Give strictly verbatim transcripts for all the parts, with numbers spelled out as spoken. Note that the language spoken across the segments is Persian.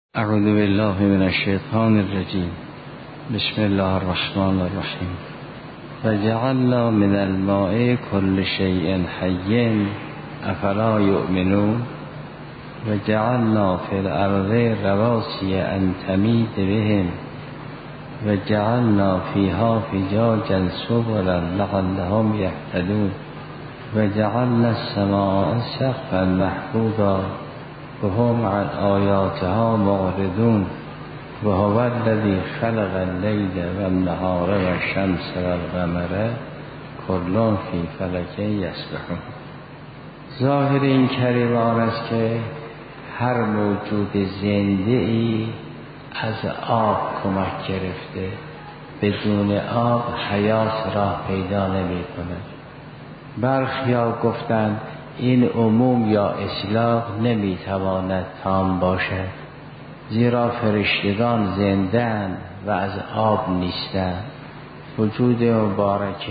اعوذ بالله من الشیطان الرجیم. بسم الله الرحمن الرحیم. وجعلنا من الماء كل شيء حي افلا يؤمنون وجعلنا في الارض رواسي ان تميد بهم وجعلنا فيها فجاجا سبلا لعلهم يهتدون وجعلنا السماء سقفا محفوظا وهم عن آیاتها معرضون وهو الذی خلق اللیل والنهار والشمس والقمر کل فی فلک یسبحون. ظاهر این کلمات است که هر موجود زنده ای از آب کمک گرفته، بدون آب حیات راه پیدا نمی کند. برخیا گفتند این عموم یا اطلاق نمیتواند تام باشد، زیرا فرشتگان زنده‌اند و از آب نیستند. وجود مبارک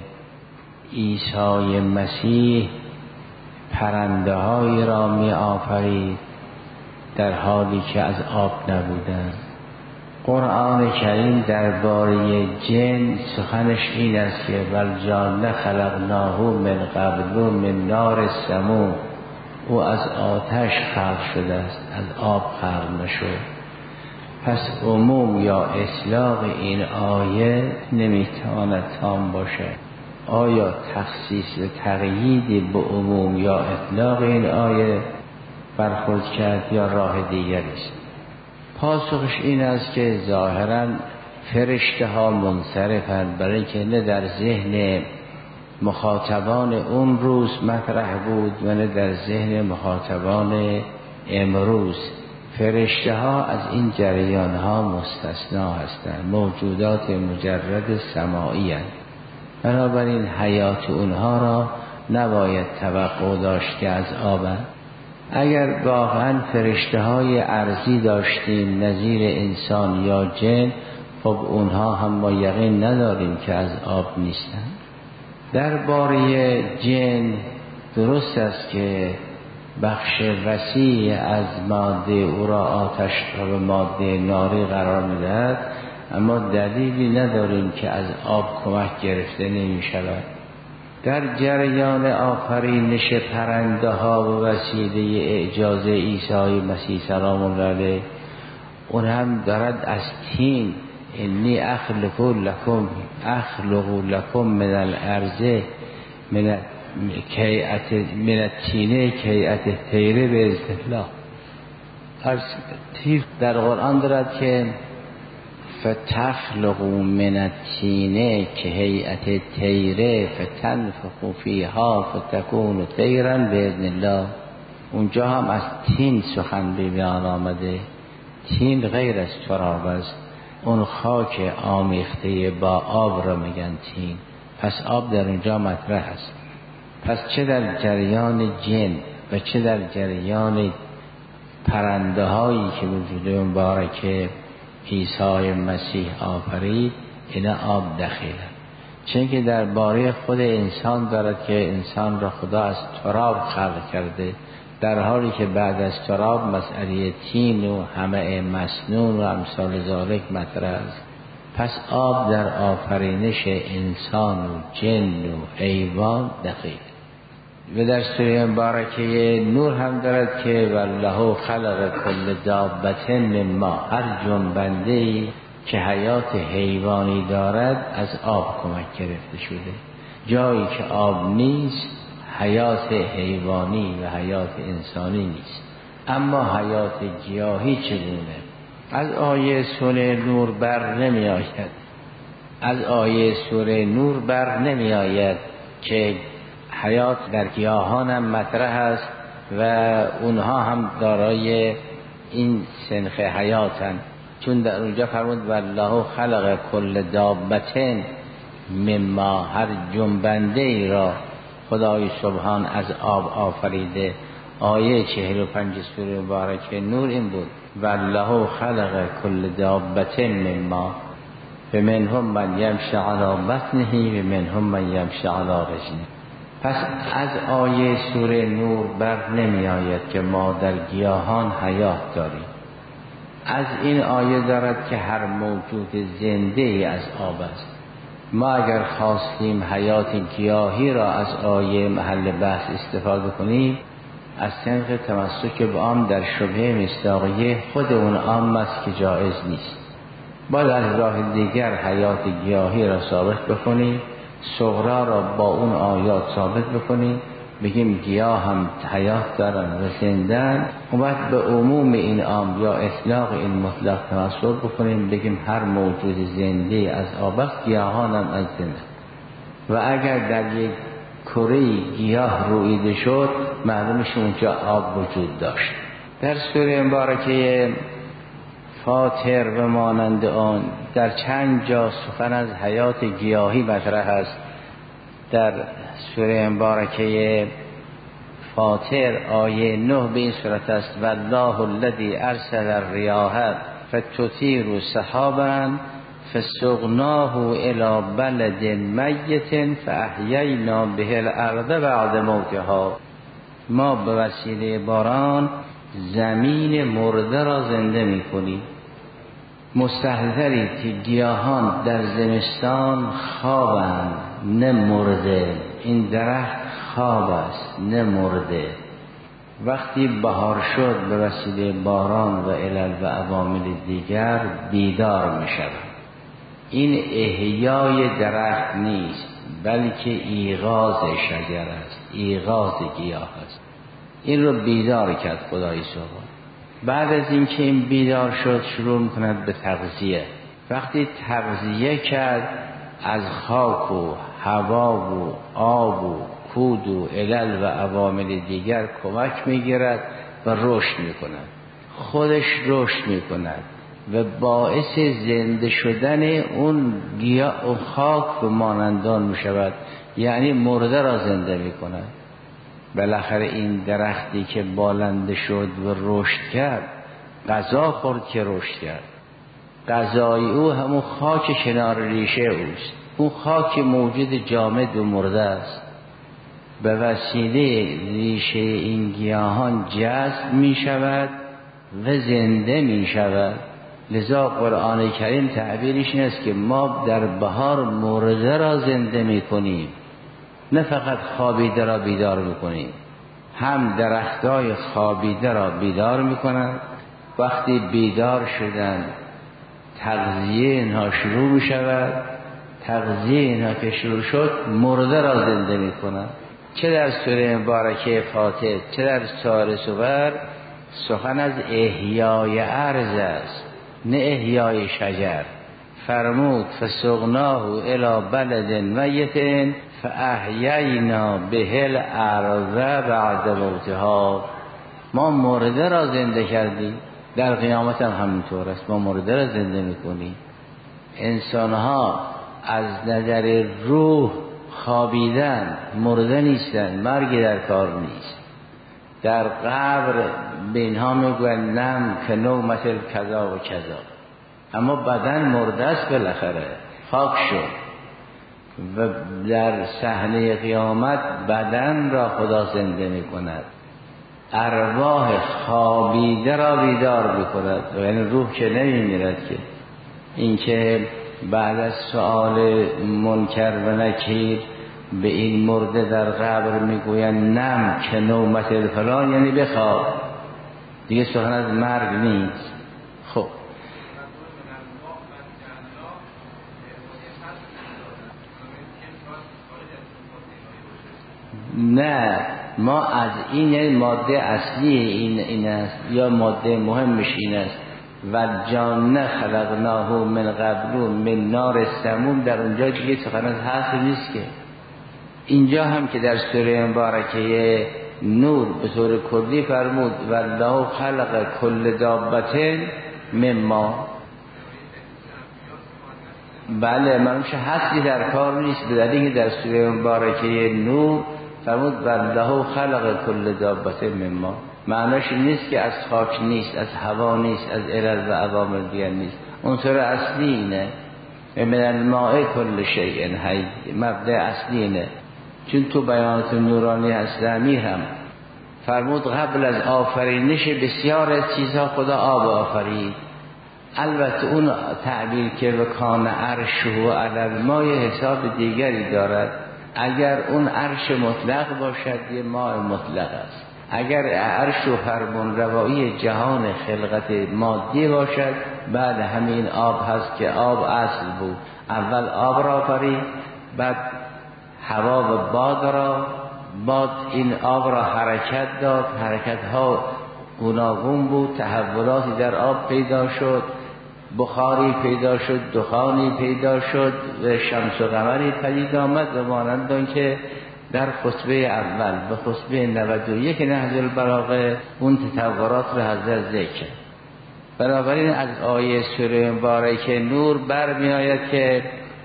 عیسی مسیح پرنده هایی را می آفرید در حالی که از آب نبودند. قرآن کریم درباره جن سخنش این است که والجان خلقناه من قبل من نار سموم، او از آتش خلق شده است، از آب خلق نشد. پس عموم یا اطلاق این آیه نمیتواند تام باشد. آیا تخصیص و تقیید به عموم یا اطلاق این آیه برخورد کرد یا راه دیگری است؟ پاسخش این است که ظاهراً فرشته ها منصرفند، برای که نه در ذهن مخاطبان اون روز مطرح بود و نه در ذهن مخاطبان امروز. فرشته ها از این جریان ها مستثنا هستند، موجودات مجرد سماعی هستند. بنابراین حیات اونها را نباید توقع داشت که از آبند. اگر واقعا فرشته های ارضی داشتیم نظیر انسان یا جن، خب اونها هم ما یقین نداریم که از آب نیستند. درباره جن درست است که بخش وسیع از ماده او را آتش را به ماده ناری قرار می‌دهد، اما دلیلی نداریم که از آب کمک گرفته نمی شود. در جریان آفرینش پرنده ها و وسیله اعجاز عیسی مسیح سلام الله علیه، اون هم دارد از تین انی اخلق لکم اخلق لکم من الارض من کیعت من التینه کیعت طیره باذن الله. از تیر در قرآن دارد که فتخلقوا من التین که هیئت طیره فتنفخوا فیها فتکون طیرا باذن الله. اونجا هم از تین سخن به بیان آمده. تین غیر از تراب است، اون خاک آمیخته با آب را میگن تین. پس آب در اونجا مطرح است. پس چه در جریان جن و چه در جریان پرنده هایی که وجود مبارک عیسی مسیح آفرید، اینا آب دخیل. چون که درباره خود انسان دارد که انسان را خدا از تراب خلق کرده، در حالی که بعد از تراب مسئله تین و همه مسنون و امثال ذالک مطرح است. پس آب در آفرینش انسان و جن و حیوان دخیل. و در سوره مبارکه نور هم دارد که والله خلق کل دابة من ماء، هر جنبنده‌ای که حیات حیوانی دارد از آب کمک گرفته شده. جایی که آب نیست حیات حیوانی و حیات انسانی نیست. اما حیات گیاهی چگونه؟ از آیه سوره نور بر نمی آید از آیه سوره نور بر نمی آید که حیات در گیاهان هم مطرح است و اونها هم دارای این سنخ حیاتن. چون در اونجا فرمود والله خلق کل دابة من ماء، هر جنبنده ای را خدای سبحان از آب آفریده. آیه چهل و پنج سوره مبارکه نور این بود والله خلق کل دابة من ماء فمنهم من یمشی علی بطنه و منهم من یمشی علی رجله. پس از آیه سوره نور بر نمی آید که ما در گیاهان حیات داریم. از این آیه دارد که هر موجود زنده ای از آب است. ما اگر خواستیم حیات گیاهی را از آیه محل بحث استفاده کنیم، از صنف تمسک به عام در شبهه مصداقیه خود اون عام است که جایز نیست. باید از راه دیگر حیات گیاهی را ثابت بکنیم، صغرا را با اون آیات ثابت بکنیم، بگیم گیاه هم حیات دارن و زندن، و بعد به عموم این عام یا اطلاق این مطلق تمسک بکنیم، بگیم هر موجود زنده از آب است، گیاهان هم از زنده. و اگر در یک کره گیاه رویده شد، معلومش اونجا آب وجود داشت. در سوره مبارکه فاطر و مانند آن در چند جا سخن از حیات گیاهی مطرح است. در سوره مبارکه فاطر آیه نه به این صورت است: والله الذی ارسل الرياح فتثير سحابا فسقناه الى بلد میت فاحیینا به الارض بعد موتها. ما به وسیله باران زمین مرده را زنده می‌کنیم. مستحضرید که گیاهان در زمستان خوابند نه مرده. این درخت خواب است نه مرده. وقتی بهار شد به وسیله باران و علل و عوامل دیگر بیدار می شود. این احیای درخت نیست، بلکه ایغاز شجر است، ایغاز گیاه است. این رو بیدار کرد خدای سبحان. بعد از اینکه این بیدار شد شروع میکند به تغذیه. وقتی تغذیه کرد از خاک و هوا و آب و کود و علل و عوامل دیگر کمک میگیرد و رشد میکند. خودش رشد میکند و باعث زنده شدن اون گیاه و خاک و مانندان میشود، یعنی مرده را زنده میکند. بالاخره این درختی که بالنده شد و رشد کرد غذا خورد که رشد کرد. غذای او همون خاک کنار ریشه اوست. اون خاک موجود جامد و مرده است. به وسیله ریشه این گیاهان جذب می شود و زنده می شود. لذا قرآن کریم تعبیرش این است که ما در بهار مرده را زنده می کنیم، نه فقط خوابیده را بیدار میکنیم. هم درختای خوابیده را بیدار میکنند. وقتی بیدار شدن تغذیه اینها شروع میشود. تغذیه اینها که شروع شد مرده را زنده میکنند. چه در سوره مبارکه فاطر چه در سوره صور سخن از احیای ارض است نه احیای شجر. فرمود فسقناه الی بلد میت فاحیینا به الارض بعد موتها. ما مرده را زنده کردیم. در قیامت هم همینطور است، ما مرده را زنده میکنیم. انسان ها از نظر روح خوابیدن، مرده نیستن، مرگی در کار نیست. در قبر به اینها میگوین نم که نومت کذا و کذا، اما بدن مرده است، بالاخره خاک شد. و در صحنه قیامت بدن را خدا زنده می کند، ارواح خوابیده را بیدار می کند. یعنی روح که نمی میرد که. این که بعد از سؤال منکر و نکیر به این مرده در قبر می گوین نم که نومت الفلان، یعنی بخواب، دیگه سخن از مرگ نیست. خب نه، ما از این ماده اصلی این این است یا ماده مهمش این است و جان خلقناه من قبل من نار سموم. در اونجا دیگه سخن از حاصل نیست که. اینجا هم که در سوره مبارکه نور به طور کلی فرمود والله خلق کل دابة مما. بله، منوش حصری در کار نیست، به دلیل که در سوره مبارکه نور فرمود والله خلق کل دابة مما. معناش نیست که از خاک نیست، از هوا نیست، از علل و عوامل دیگر نیست. عنصر اصلی اینه، من الماء کل شیء حی، مبدأ اصلی اینه. چون تو بیانات نورانی اسلامی هم فرمود قبل از آفرینش بسیار از چیزها خدا آب آفرید. البته اون تعبیر که و کان عرشه و علی الماء حساب دیگری دارد. اگر اون عرش مطلق باشد یه ماء مطلق است، اگر عرش و فرمانروایی جهان خلقت مادی باشد بعد همین آب هست که آب اصل بود. اول آب را آفرید، بعد هوا و باد را، باد این آب را حرکت داد، حرکت ها گوناگون بود، تحولاتی در آب پیدا شد، بخاری پیدا شد، دخانی پیدا شد و شمس و قمری پدید آمد و مانند آن که در خطبه اول به خطبه نود و یک نهج البلاغه اون تطورات را حضرت ذکر. بنابراین از آیه سوره مبارکه نور برمی آید که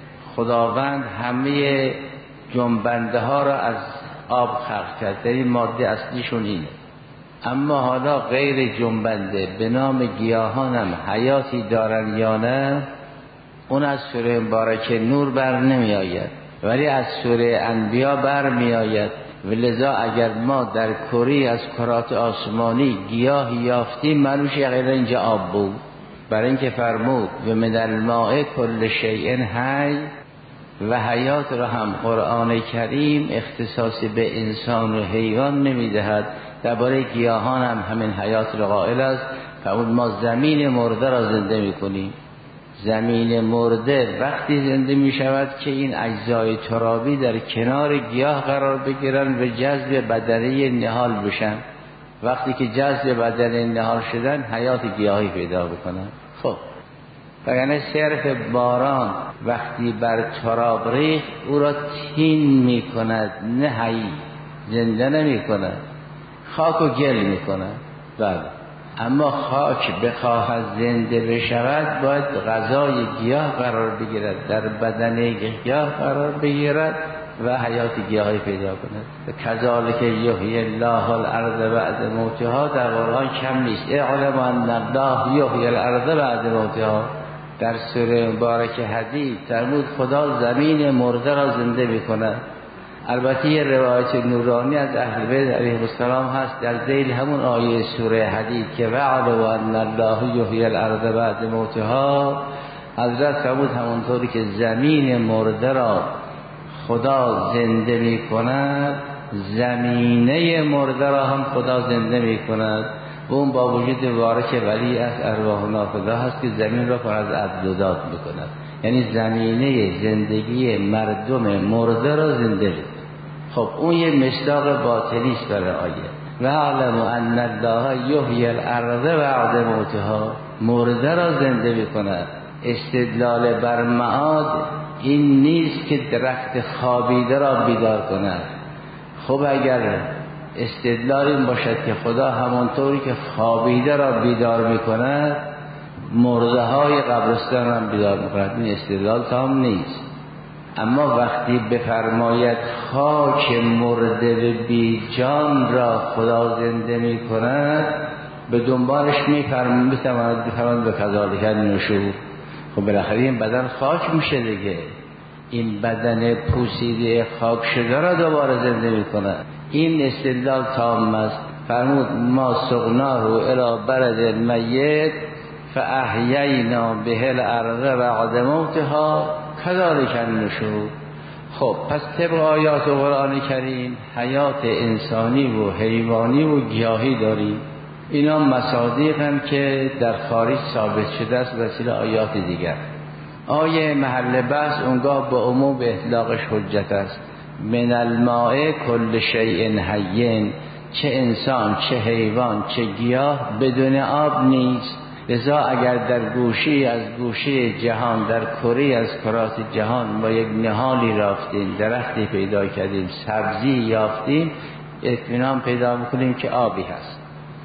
خداوند همه جنبنده ها را از آب خلق کرد، این ماده اصلیشون اینه. اما حالا غیر جنبنده به نام گیاهان هم حیاتی دارن یا نه، اون از سوره مبارکه نور بر نمی آید، ولی از سوره انبیا بر می آید. و لذا اگر ما در کره از کرات آسمانی گیاهی یافتیم معلومش غیر اینجا آب بود، برای اینکه فرمود و من الماء کل شیء حی و حیات را هم قرآن کریم اختصاصی به انسان و حیوان نمی دهد، درباره گیاهان هم همین حیات را قائل است. فرمود ما زمین مرده را زنده می کنیم. زمین مرده وقتی زنده می شود که این اجزای ترابی در کنار گیاه قرار بگیرن و جذب بدنه نهال بشن. وقتی که جذب بدنه نهال شدن حیات گیاهی پیدا بکنن. خب وگرنه صرف باران وقتی بر تراب ریخت او را تین می کند، نه حی، زنده نمی کند، خاک و گل می کند. بله، اما خاک بخواهد زنده بشود باید غذای گیاه قرار بگیرد، در بدن گیاه قرار بگیرد و حیات گیاهی پیدا کند. کذالک یحیی الله الارض بعد موتها در قرآن کم نیست. اعلم ان الله یحیی الارض بعد موتها. در سوره مبارک حدید فرمود خدا زمین مرده را زنده می‌کند. البته یه روایت نورانی از اهل بیت علیهم السلام هست در ذیل همون آیه سوره حدید که وعد و ان الله یحیی الارض بعد موتها. حضرت فرمود همونطوری که زمین مرده را خدا زنده می کند، زمینه مرده را هم خدا زنده می کند. و اون با وجود وارث ولی از ارواح نافذه هست که زمین را پر از عبدودات می کند، یعنی زمینه زندگی مردم مرده را زنده می. خب اون یه مصداق باطنی است برای آیه و علم ان الله یحیی الارض بعد موتها. مرده را زنده می کند. استدلال بر معاد این نیست که درخت خوابیده را بیدار کند. خب اگر استدلال این باشد که خدا همانطوری که خوابیده را بیدار می کند مرده های قبرستان را بیدار می کند، این استدلال تام نیست. اما وقتی بفرماید خاک مرده و بی جان را خدا زنده می کند، به دنبالش می فرماید بفرماید به کذالک النشور. خب بالاخره این بدن خاک میشه دیگه، این بدن پوسیده خاک شده را دوباره زنده می کند. این استدلال تام است. فرمود ما سقناه الی بلد میت فاحیینا به الارض بعد موتها کذالک النشور. خب پس طبق آیات قرآن کریم حیات انسانی و حیوانی و گیاهی داریم. اینا مصادیق هم که در خارج ثابت شده است وسیله آیات دیگر. آیه محل بحث اونگاه به عموم به اطلاقش حجت است. من الماء کل شیء حی، چه انسان چه حیوان چه گیاه بدون آب نیست. لذا اگر در گوشی از گوشه جهان، در کره از کرات جهان ما یک نهالی رافتیم، درختی پیدا کردیم، سبزی یافتیم، اطمینان پیدا میکنیم که آبی هست.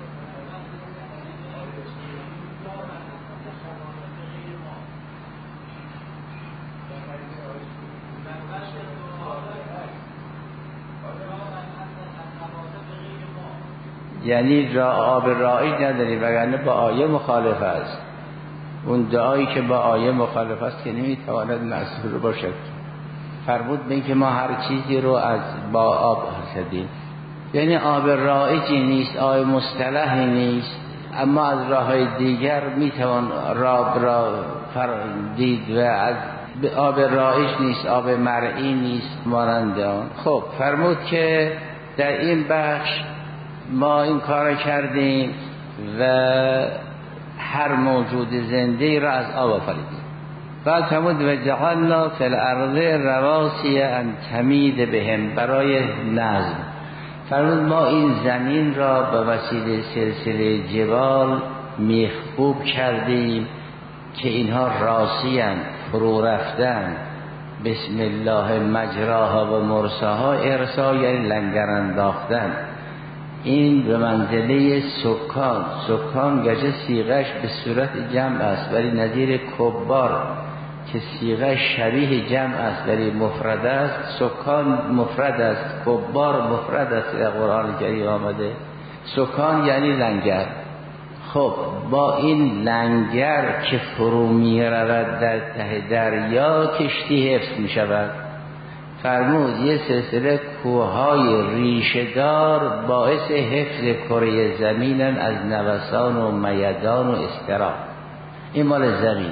یعنی را آب رایی نداری، وگرنه با آیه مخالف است. اون دعایی که با آیه مخالف است که نمیتواند مسئول باشد. فرمود به این که ما هر چیزی رو از با آب حسدیم، یعنی آب رایجی نیست، آب مصطلحی نیست. اما از راههای دیگر میتوان راب را دید و از آب رایج نیست، آب مرئی نیست مانند آن. خب فرمود که در این بخش ما این کار کردیم و هر موجود زنده را از آب آفریدیم. بعد فرمود و جعلنا فی الارض رواسی ان تمید بهم، برای نظم فرمود ما این زمین را به وسیله سلسله جبال میخکوب کردیم که اینها راسیان، فرو رفتن. بسم الله مجراها و مرساها، ارسا یعنی لنگر انداختن. این به منزله سکان، سکان گرچه صیغه‌اش به صورت جمع است ولی نظیر کبار که صیغه شبیه جمع است ولی مفرد است. سکان مفرد است، کبار مفرد است در قرآن کریم آمده. سکان یعنی لنگر. خب با این لنگر که فرو می رود در ته دریا کشتی حفظ می شود. فرمود یه سلسله کوههای ریشه‌دار باعث حفظ کره زمینن از نوسان و میدان و اضطراب. این مال زمین.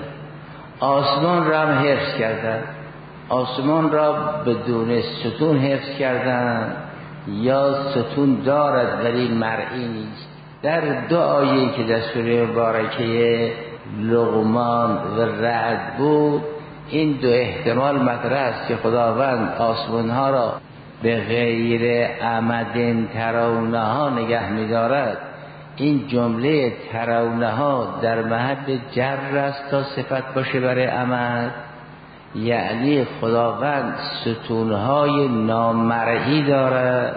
آسمان را هم حفظ کردن. آسمان را بدون ستون حفظ کردن، یا ستون دارد ولی مرئی نیست. در دو آیه که در سوره مبارکه لقمان و رعد بود این دو احتمال مطرح است که خداوند آسمان‌ها را به غیر عمد ترونها نگه می‌دارد. این جمله ترونها در محل جر است تا صفت باشه برای عمد، یعنی خداوند ستونهای نامرئی دارد،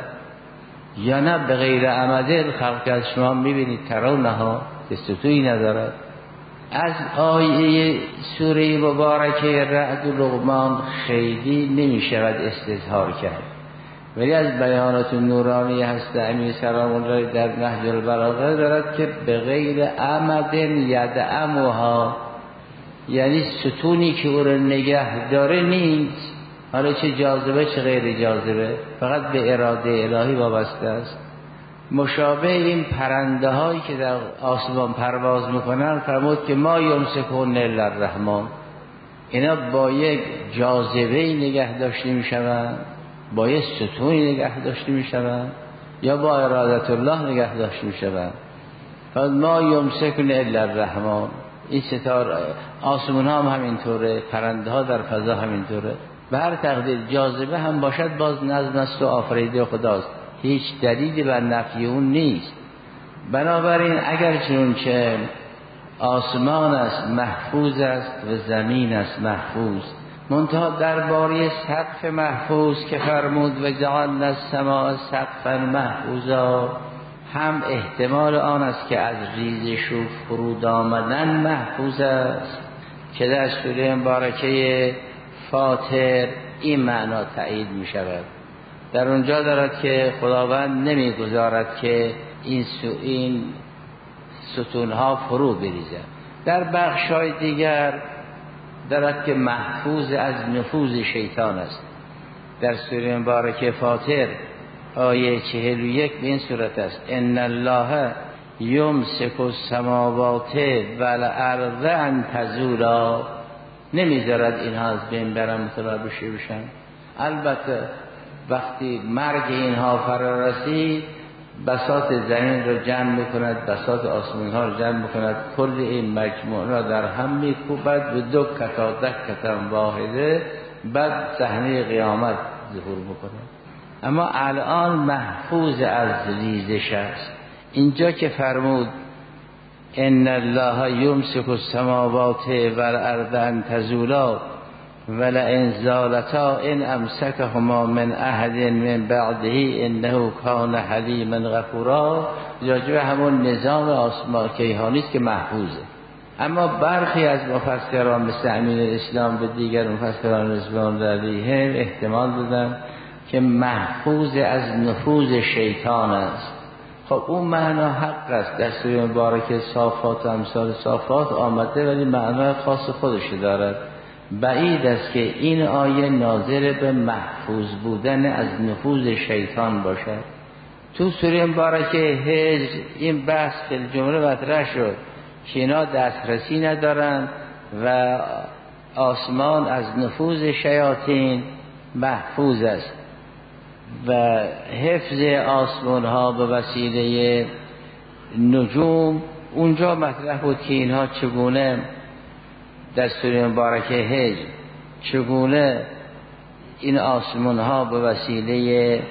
یا نه به غیر عمد خلق از شما میبینید ترونها که ستونی ندارد. از آیه سوره مبارکه رعد و لقمان خیلی نمیشود استظهار کرد، ولی از بیانات نورانی هست امیر سلام الله در نهج البلاغه دارد که به غیر عمد یدعمها، یعنی ستونی که او را نگه داره نیست، حالا چه جاذبه چه غیر جاذبه، فقط به اراده الهی وابسته است. مشابه این پرنده هایی که در آسمان پرواز میکنن فرمود که ما یمسکون الا الرحمن، اینا با یک جاذبه نگه داشته میشوند، با یک ستونی نگه داشته میشوند، یا با ارادت الله نگه داشته میشوند. فرمود ما یمسکون الا الرحمن. این ستاره آسمان ها هم همینطوره، پرنده ها در فضا همینطوره. به هر تقدیر جاذبه هم باشد باز نظم است و آفریده خداست، هیچ دلیلی بر نفی اون نیست. بنابراین اگر چون که آسمان است محفوظ است و زمین است محفوظ، منتها درباره سقف محفوظ که فرمود و جعلنا السماء سقفا محفوظا، هم احتمال آن است که از ریزش و فرود آمدن محفوظ است که در سوره مبارکه فاطر این معنا تایید می شود. در اونجا دارد که خداوند نمیگذارد که این سو این ستونها فرو بریزد. در بخشای دیگر دارد که محفوظ از نفوذ شیطان است. در سوره مبارکه فاطر آیه چهل و یک به این صورت است: ان الله یمسک السماوات والارض ان تزولا، نمیذارد اینها از بین برن متوجه بشه بشن. البته وقتی مرگ اینها فرا رسید بساط زمین رو جمع میکند، بساط آسمان ها رو جمع میکند، کل این مجموعه را در هم میکوبد و دو کتا دکتا واحده، بعد صحنه قیامت ظهور میکند. اما الان محفوظ از ریزش است. اینجا که فرمود ان الله یمسک السماوات والارض ان تزولا ولئن زالتا ان امسکهما من احد من بعده انه کان حلیما غفورا، راجع همون نظام آسمان کیهانی است که محفوظه. اما برخی از مفسران مثل امین اسلام به دیگر مفسران رضوان علیهم احتمال دادن که محفوظ از نفوذ شیطان است. خب اون معنا حق است، در سوره مبارکه صافات و امثال صافات آمده ولی معنا خاص خودش دارد. بعید است که این آیه ناظر به محفوظ بودن از نفوذ شیطان باشد. تو سوره مبارکه هجر این بحث به جمله مطرح شد که اینا دسترسی ندارن و آسمان از نفوذ شیاطین محفوظ است و حفظ آسمان ها به وسیله نجوم اونجا مطرح بود که اینها چگونه در سوره مبارکه هجر چگونه این آسمان ها به وسیله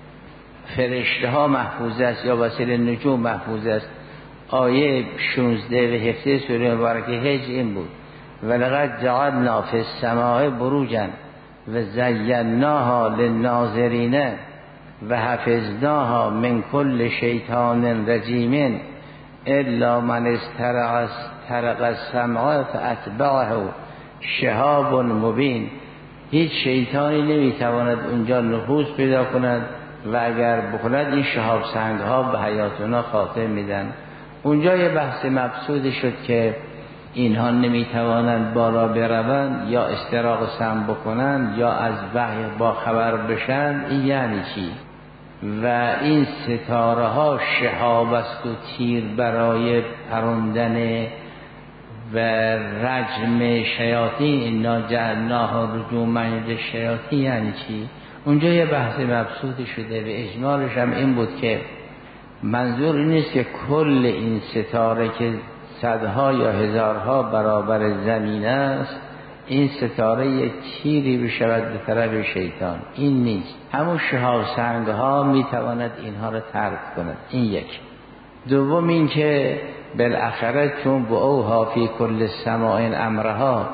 فرشته ها محفوظ است یا وسیله نجوم محفوظ است. آیه شانزده و هفده سوره مبارکه هجر این بود: ولقد جعلنا فی السماء بروجا و زیناها للناظرین و حفظناها من کل شیطان رجیم الا من استرق السمع فاتبعه شهاب مبین. هیچ شیطانی نمیتواند اونجا نفوذ پیدا کند و اگر بکند این شهاب سنگ ها به حیاتنا خاطر میدن. اونجا یه بحث مبسوط شد که اینها نمیتوانند بالا بروند یا استراق سم بکنند یا از وحی با خبر بشن. این یعنی چی؟ و این ستاره ها شهاب است و تیر برای پراندن و رجم شیاطین. اینا جعلناها رجوما للشیاطین یعنی چی؟ اونجا یه بحث مبسوط شده و اجمالش هم این بود که منظور این نیست که کل این ستاره که صدها یا هزارها برابر زمین است این ستاره یک تیری بشود به طرف شیطان. این نیست. همون شهاب سنگ ها میتواند اینها را ترک کند. این یک. دوم این که بالاخره چون با اوها فی کل سماء امرها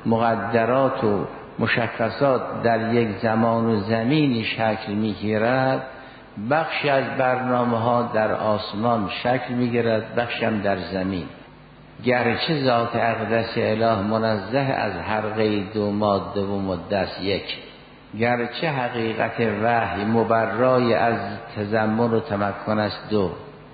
مقدرات و مشخصات در یک زمان و زمینی شکل میگیرد، بخشی از برنامه ها در آسمان شکل میگیرد، بخشی هم در زمین. گرچه ذات اقدس اله منزه از هر قید و ماده و مدت یک، گرچه حقیقت وحی مبرای از تضمن و تمکن است دو،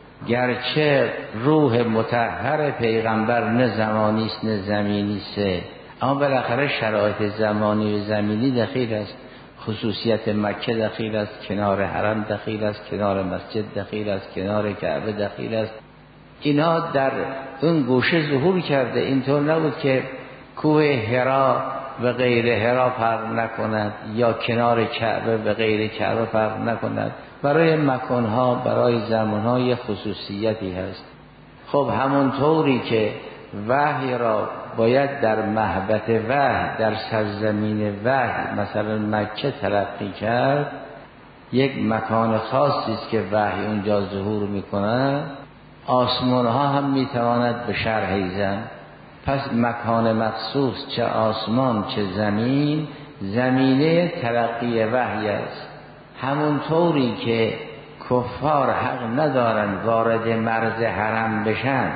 گرچه روح مطهر پیغمبر نه زمانی است نه زمینی سه، اما بالاخره شرایط زمانی و زمینی دخیل است. خصوصیت مکه دخیل است، کنار حرم دخیل است، کنار مسجد دخیل است، کنار کعبه دخیل است. اینا در اون گوشه ظهور کرده. اینطور نبود که کوه حرا و غیر حرا فرق نکند یا کنار کعبه و غیر کعبه فرق نکند. برای مکانها برای زمانها یه خصوصیتی هست. خب همونطوری که وحی را باید در مهبط وحی در سرزمین وحی مثلا مکه تلقی کرد، یک مکان خاصی است که وحی اونجا ظهور میکنه. آسمان ها هم میتواند به شرح زن. پس مکان مخصوص چه آسمان چه زمین زمینه تلقی وحی است. همونطوری که کفار حق ندارن وارد مرز حرم بشن،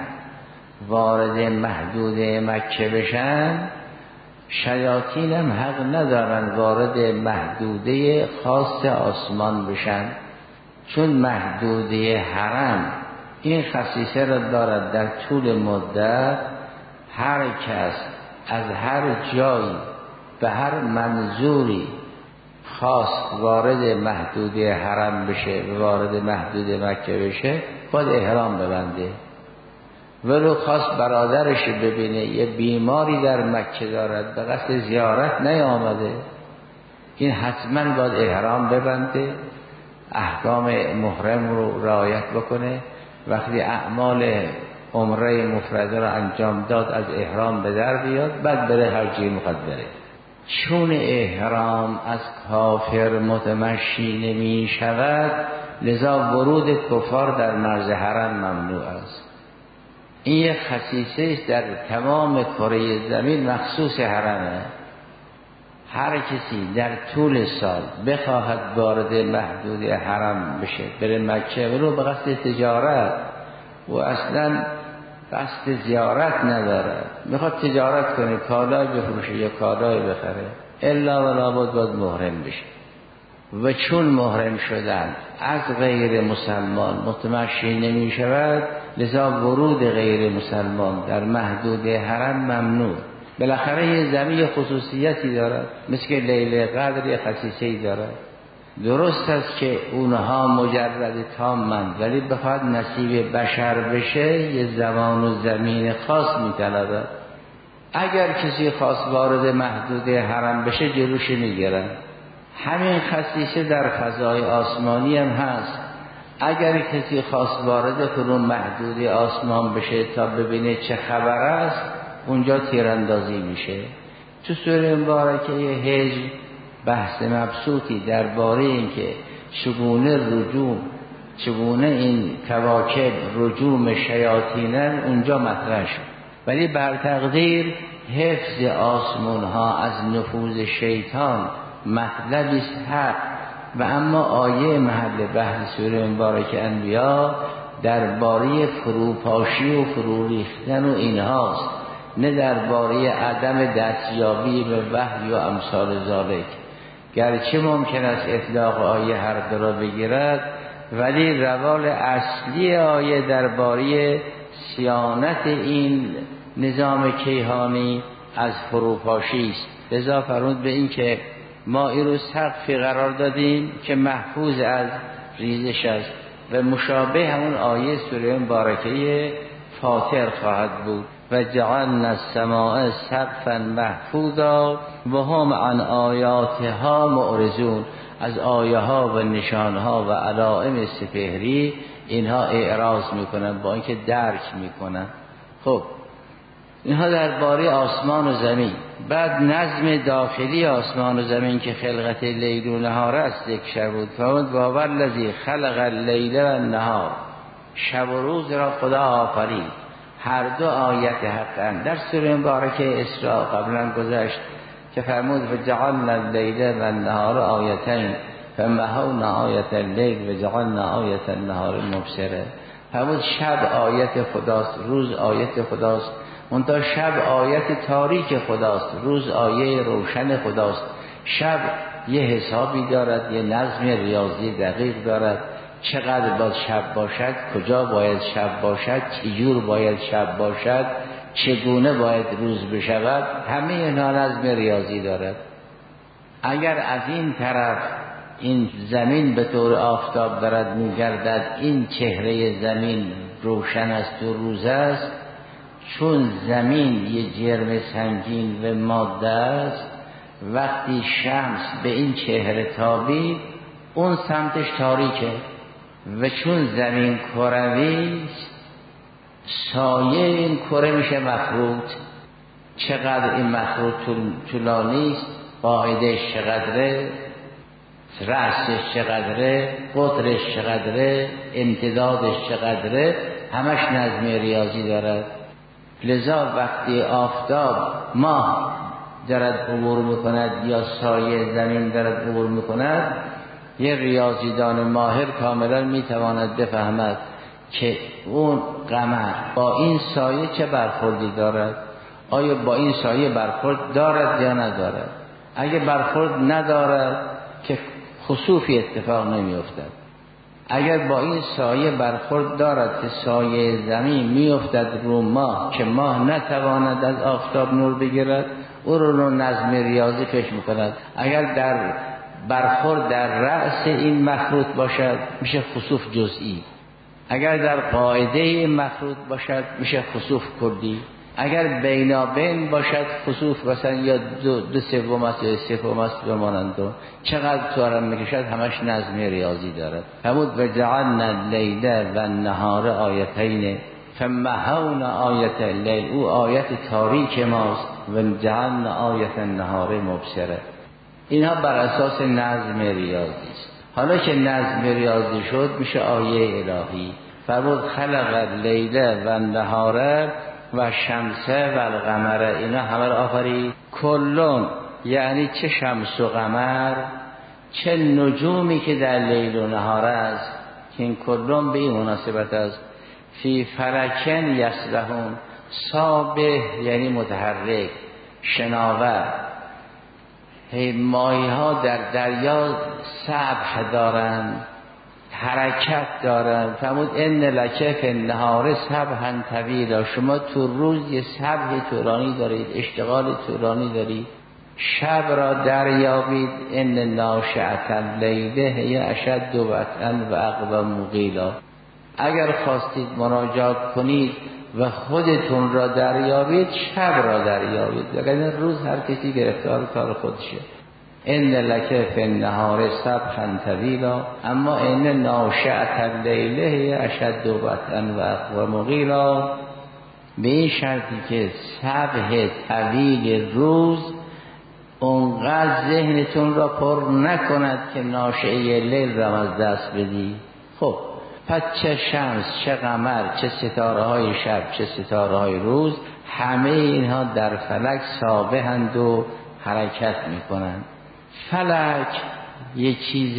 وارد محدود مکه بشن، شیاطین هم حق ندارن وارد محدوده خاص آسمان بشن، چون محدوده حرم این خصیصه را دارد در طول مدت هر کس از هر جایی به هر منظوری خاص وارد محدوده حرم بشه و وارد محدود مکه بشه باید احرام ببنده. ولو خواست برادرش ببینه یه بیماری در مکه دارد به قصد زیارت نیامده، این حتما باید احرام ببنده، احکام محرم رو رعایت بکنه. وقتی اعمال عمره مفرده رو انجام داد از احرام به در بیاد، بعد بره هر جایی میخواد بره. چون احرام از کافر متمشی نمی شود، لذا ورود کفار در مرز حرم ممنوع است. این یک خصیصه است در تمام کره زمین مخصوص حرمه. هر کسی در طول سال بخواهد وارد محدود حرم بشه، بره مکه ولو به قصد تجارت و اصلا قصد زیارت نداره، میخواد تجارت کنه، کالای بفروشه یا کالای بخره، الا ولا باید باید محرم بشه. و چون محرم شدن از غیر مسلمان متمشی نمی شود، لذا ورود غیر مسلمان در محدود حرم ممنوع. بالاخره یه زمین خصوصیتی دارد، مثل که لیله قدر یه خصیصه‌ای دارد. درست است که اونها مجرد تامند، ولی بخواد نصیب بشر بشه یه زمان و زمین خاص میطلبه. اگر کسی خاص وارد محدوده حرم بشه جلوش میگیرن. همین خصیصه در فضای آسمانی هم هست. اگر کسی خاص وارد فرون محدوده آسمان بشه تا ببینه چه خبر است، اونجا تیراندازی میشه. تو سوره مبارکه حجر بحث مبسوطی درباره این که چگونه رجوم چگونه این کواکب رجوم شیاطینن اونجا مطرح شد. ولی بر تقدیر حفظ آسمان ها از نفوذ شیطان مطلبی است حق. و اما آیه محل بحث سوره مبارکه انبیا درباره فروپاشی و فرو ریختن و اینهاست، نه درباره عدم دستیابی به وحی و امثال ذالک. گرچه ممکن است اطلاق آیه هر دو را بگیرد، ولی روال اصلی آیه درباره صیانت این نظام کیهانی از فروپاشی است. لذا فرمود به این که ما این رو سقفی قرار دادیم که محفوظ از ریزش است و مشابه همون آیه سوره مبارکه فاطر خواهد بود. و جعلنا السماء سقفا محفوظا و هم عن آیاتها معرضون. از آیه ها و نشان ها و علائم سپهری اینها اعراض میکنن، با اینکه درک میکنن. خب اینها درباره آسمان و زمین. بعد نظم داخلی آسمان و زمین که خلقت لیل و نهار است ذکر بود. فرمود باور الذی خلق اللیل و النهار، شب و روز را خدا آفرید. هر دو آیت حقا در سوره مبارکه اسراء قبلا گذشت که فرمود و جعلنا اللیل و النهار آیتین فمحونا آیت اللیل و جعلنا آیت النهار مبصره. فرمود شب آیت خداست، روز آیت خداست. منتها شب آیت تاریک خداست، روز آیه روشن خداست. شب یه حسابی دارد، یه نظم ریاضی دقیق دارد. چقدر باید شب باشد، کجا باید شب باشد، چجور باید شب باشد، چگونه باید روز بشود، همه اینا نظم ریاضی دارد. اگر از این طرف این زمین به طور آفتاب دارد میگردد، این چهره زمین روشن است و روز است، چون زمین یه جرم سنگین و ماده است، وقتی شمس به این چهره تابید اون سمتش تاریکه. و چون زمین کروی سایه این کره میشه مخروط. چقدر این مخروط طولانی است، قاعدش چقدره، رأسش چقدره، قطرش چقدره، امتدادش چقدره، همش نظم ریاضی دارد. لذا وقتی آفتاب ماه دارد عبور میکند یا سایه زمین دارد عبور میکند، یه ریاضیدان ماهر کاملا میتواند بفهمد که اون قمر با این سایه چه برخوردی دارد. آیا با این سایه برخورد دارد یا ندارد؟ اگه برخورد ندارد که خسوفی اتفاق نمیافتد. اگر با این سایه برخورد دارد که سایه زمین میافتد رو ماه که ماه نتواند از آفتاب نور بگیرد، او رو, رو نظم ریاضی فکر میکند. اگر در برخورد در رأس این مخروط باشد میشه خسوف جزئی. اگر در قاعده این مخروط باشد میشه خسوف کلی. اگر بینابین باشد خسوف مثلا یا دو, دو سوم است یا سوم است بمانند. دو چقدر طورم میکشد همش نظم ریاضی دارد. فرمود و جعلنا اللیل و النهار آیتین فمحونا آیت اللیل، او آیت تاریک ماست، و جعلنا آیت النهار مبصره. اینها بر اساس نظم ریاضی است. حالا که نظم ریاضی شد میشه آیه الهی. فرمود خلق اللیل و النهار و شمس و القمر، اینا همه را آفرید. کلون یعنی چه شمس و قمر، چه نجومی که در لیل و نهار است، که این کلون به این مناسبت است. فی فلکن یسبحون، سابح یعنی متحرک، شناور. ماهی ها در دریا سبح دارند، حرکت دارند. فرمود ان لک فی النهار سبحا طویلا، شما تو روز یه سبح طولانی دارید، اشتغال طولانی دارید. شب را دریابید ان ناشئة اللیل هی اشد وطئا و اقوم مقیلا. اگر خواستید مناجات کنید و خودتون را دریابید شب را دریابید، وگرنه روز هر کسی گرفتار کار خودشه. ان لک فی النهار سبحا طویلا اما ان ناشئة اللیل هی اشد وطئا و اقوم مقیلا. به این شرطی که صبح طویل روز اونقدر ذهنتون را پر نکند که ناشئه لیل را از دست بدی. خب پس چه شمس، چه قمر، چه ستاره های شب، چه ستاره های روز، همه اینها در فلک سابحند و حرکت میکنند. فلک یه چیز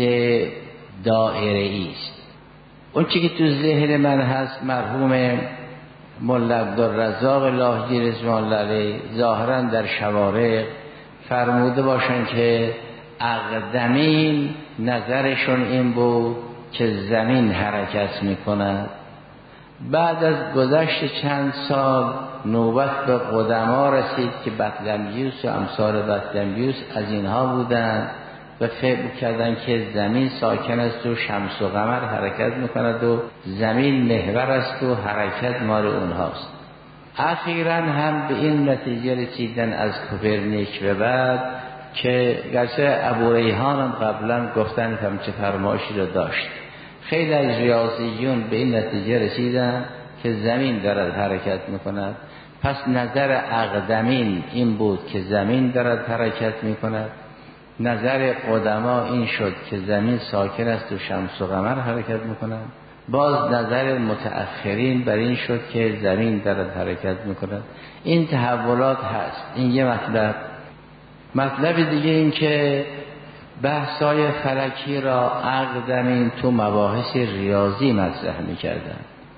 دائره است. اون چی که تو ذهن من هست، مرحوم ملا عبدالرزاق لاهگیر رضوان الله علیه ظاهرا در شوارق فرموده باشن که اقدمین نظرشون این بود که زمین حرکت میکند. بعد از گذشت چند سال نوبت به قدما رسید که بطلمیوس و امثال بطلمیوس از اینها بودند و فکر کردن که زمین ساکن است و شمس و قمر حرکت میکند و زمین محور است و حرکت مال اونهاست. اخیراً هم به این نتیجه رسیدن از کوپرنیک به بعد که گرچه ابو ریحان هم قبلا گفتن که همچه فرمایشی رو داشت، خیلی از ریاضیون به این نتیجه رسیدن که زمین دارد حرکت میکند. پس نظر اقدمین این بود که زمین دارد حرکت میکند، نظر قدما این شد که زمین ساکن است و شمس و قمر حرکت میکنند، باز نظر متأخرین بر این شد که زمین دارد حرکت میکند. این تحولات هست. این یه مطلب. مطلب دیگه این که بحثای فلکی را اقدمین تو مباحث ریاضی مطرح میکردن،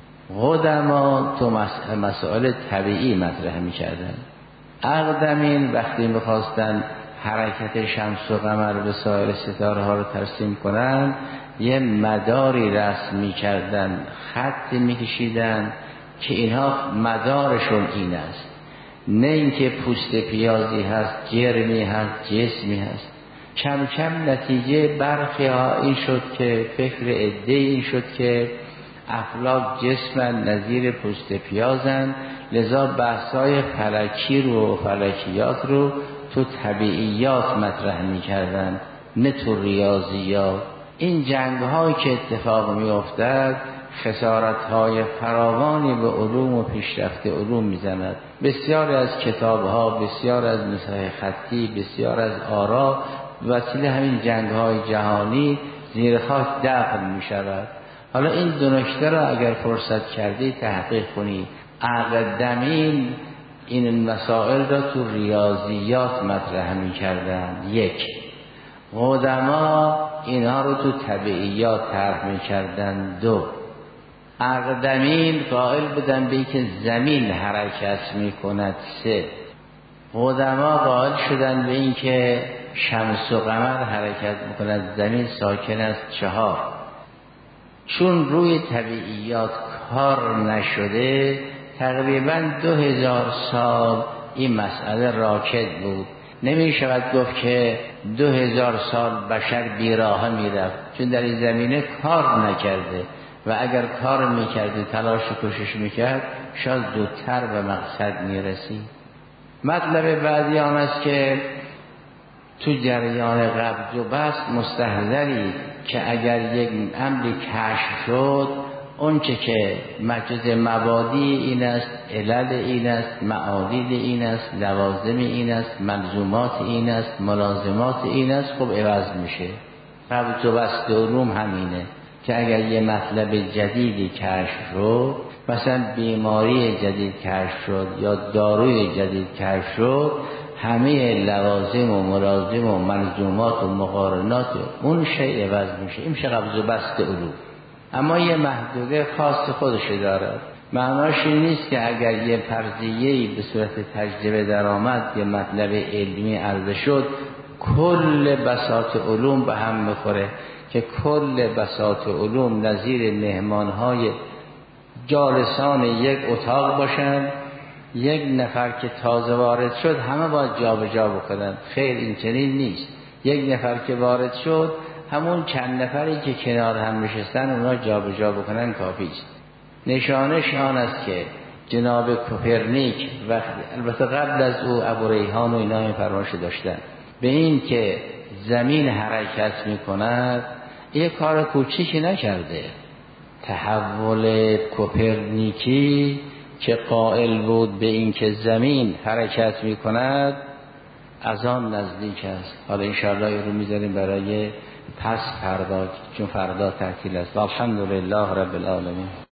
قدما تو مسائل طبیعی مطرح میکردن. اقدمین وقتی میخواستن حرکت شمس و قمر به سایر ستاره ها رو ترسیم کنن، یه مداری رسم میکردن، خطی میکشیدن که اینها مدارشون این است، نه اینکه پوست پیازی هست، جرمی هست، جسمی هست. کم کم نتیجه برخی ها این شد که فکر عده این شد که افلاک جسمن نظیر پوست پیازن، لذا بحثای فلکی رو و فلکیات رو تو طبیعیات مطرح میکردن نه تو ریاضیات. این جنگ هایی که اتفاق می افتد خسارت های فراوانی به علوم و پیشرفت علوم میزند. بسیار از کتاب ها، بسیار از نسخه خطی، بسیار از آرا وسیله همین جنگ های جهانی زیر خاک دفن می شود. حالا این دو نکته را اگر فرصت کردی تحقیق کنی. اقدمین این مسائل را تو ریاضیات مطرح می کردن، یک. قدما اینها رو تو طبیعیات طرح می کردن، دو. اقدمین قائل بودن به که زمین حرکت می کند، سه. قدما قائل شدن به این که شمس و قمر حرکت می کند، زمین ساکن است، چهار. چون روی طبیعیات کار نشده تقریبا دو هزار سال این مسئله راکد بود. نمی شود گفت که دو هزار سال بشر بیراه می رفت، چون در این زمینه کار نکرده و اگر کار می کرده تلاش و کوشش می کرد شاید زودتر به مقصد می رسید. مطلب بعدی آن است که تو جریان قبض و بسط مستحضری که اگر یک امری کشف شد، اون چه که مجاز مبادی این است، علل این است، معادید این است، لوازم این است، ملزومات این است، ملازمات این است، خب عوض میشه. قبض و بسط علوم همینه که اگر یه مطلب جدیدی کشف شد، مثلا بیماری جدید کشف شد یا داروی جدید کشف شد، همه لوازم و ملازم و ملزومات و مقارنات اون شیء عوض میشه. این میشه قبض و بسط علوم. اما یه محدوده خاص خودش دارد. معناش این نیست که اگر یه فرضیه‌ای به صورت تجربه در آمد، یه مطلب علمی عرضه شد، کل بساط علوم به هم میخوره، که کل بساط علوم نظیر مهمانهای جالسان یک اتاق باشند، یک نفر که تازه وارد شد همه باید جا به جا بکنن. خیر، این چنین نیست. یک نفر که وارد شد همون چند نفری که کنار هم نشستن اونا جا به جا بکنن کافی است. نشانش آن است که جناب کوپرنیک وقتی، البته قبل از او ابو ریحان و اینا این فرمایش داشتن به این که زمین حرکت میکند، یک کار کوچیکی نکرده. تحول کوپرنیکی که قائل بود به این که زمین حرکت میکند از آن نزدیک است. حالا انشاءالله این رو میذاریم برای پس فردا، چون فردا تعطیل است. الحمدلله رب العالمین.